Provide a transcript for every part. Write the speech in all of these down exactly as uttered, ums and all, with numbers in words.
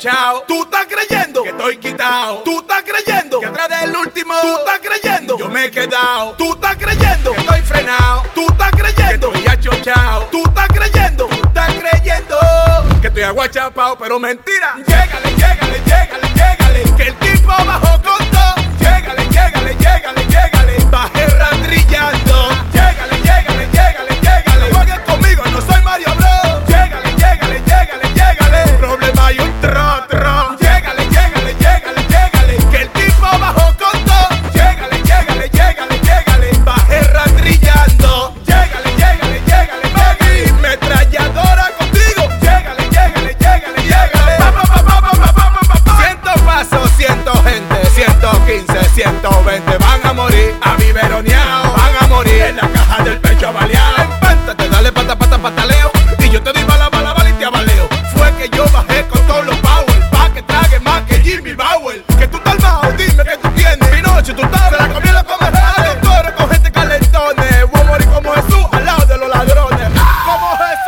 chochao. Tú estás creyendo que estoy quitado. Tú estás creyendo que atrás del último. Tú estás creyendo yo me he quedado. Tú estás creyendo que estoy frenado. Tú estás creyendo que estoy achochao. Tú estás creyendo, tú estás creyendo que estoy aguachapao, pero mentira. Llégale, llégale, llégale, llégale, que el tipo bajó con todo. Llégale, llégale, llégale, llégale, bajé rastrillando. Llégale, llégale, llégale, llégale, jueguen conmigo, no soy Mario Bros. Llégale, llégale, llégale, llégale, problema hay un tro, tro. Llégale, llégale, llégale, llégale, que el tipo bajó con todo. Llégale, llégale, llégale, llégale, bajé rastrillando. Llégale, llégale, llégale, baby, metralladora contigo. Llégale, llégale, llégale, llégale. Pa, pa, pa, pa, pa, pa, pa, pa, pa. Ciento pasos, ciento gente, ciento quince, ciento veinte van a morir a mi veroneado, van a morir en la caja del pecho baleado. Empántate, dale pata, pata, pataleo, y yo te doy bala, bala, bala y te abaleo. Fue que yo bajé con todos los power, pa' que trague más que Jimmy Bauer. Que tú estás mal, dime que tú tienes. Pinocho, tú estás, se la comió la comercial. Doctores con gente calentones, voy a morir como Jesús al lado de los ladrones. Como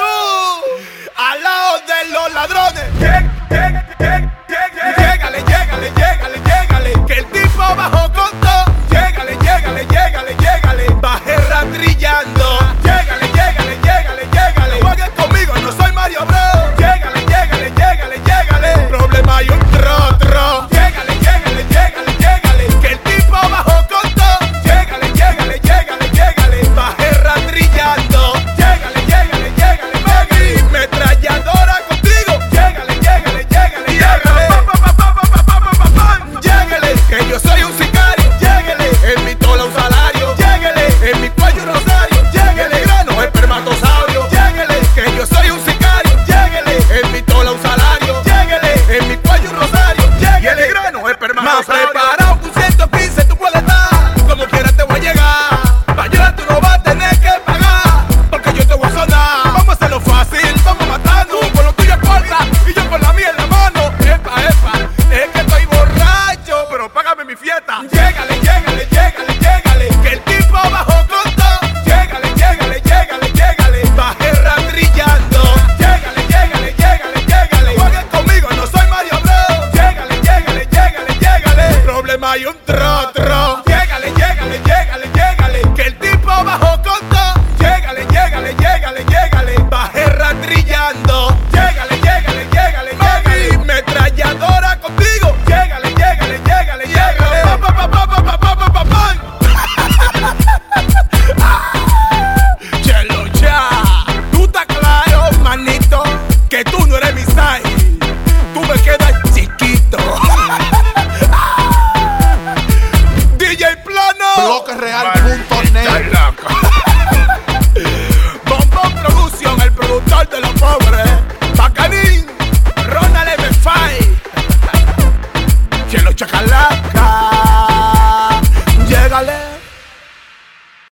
Jesús al lado de los ladrones. Lleg, lleg, lleg, lleg, llégale, llégale, llégale, llégale, que el tipo bajó con todo. Llégale, llégale, llégale, llégale, bajé rastrillando. Llégale, llégale, llégale, llégale, jueguen conmigo, no soy Mario Bros. Llégale, llégale, llégale, llégale, problema hay un tro, tro. Llégale, llégale, llégale, llégale, que el tipo bajó con todo. Llégale, llégale, llégale, llégale, bajé rastrillando. Llégale, llégale, llégale, baby, metralladora contigo. Llégale, llégale, llégale, llégale, pa, pa, pa, pa, pa, pa, pa, pa, pa. Llégale, que yo soy un sicario. Llégale, en mi tola un salario. Llégale, en mi cuello un rosario. Llégale, grano espermatosaurio. Llégale, que yo soy un sicario. Llégale, en mi tola un salario. Llégale, en mi cuello un rosario. Llégale, grano espermatosaurio. Más preparado que un ciento quince tú puedes estar. Como quieras te voy a llegar. Pa' llegar tú no vas a tener que pagar, porque yo te voy a sonar. Vamos a hacerlo fácil, vamos a matarnos. Con lo tuyo corta y yo con la mía en la mano. Epa, epa, es que estoy borracho, pero págame mi fiesta. Llégale, llégale, llégale, llégale, que el tipo bajó con todo. Llégale, llégale, llégale, llégale, bajé rastrillando. Llégale, llégale, llégale, llégale, jueguen conmigo, no soy Mario Bros. Llégale, llégale, llégale, llégale, problema hay un tro, tro. Llégale, llégale, llégale, llégale, que el tipo bajó con todo. Llégale, llégale, llégale, llégale, bajé rastrillando.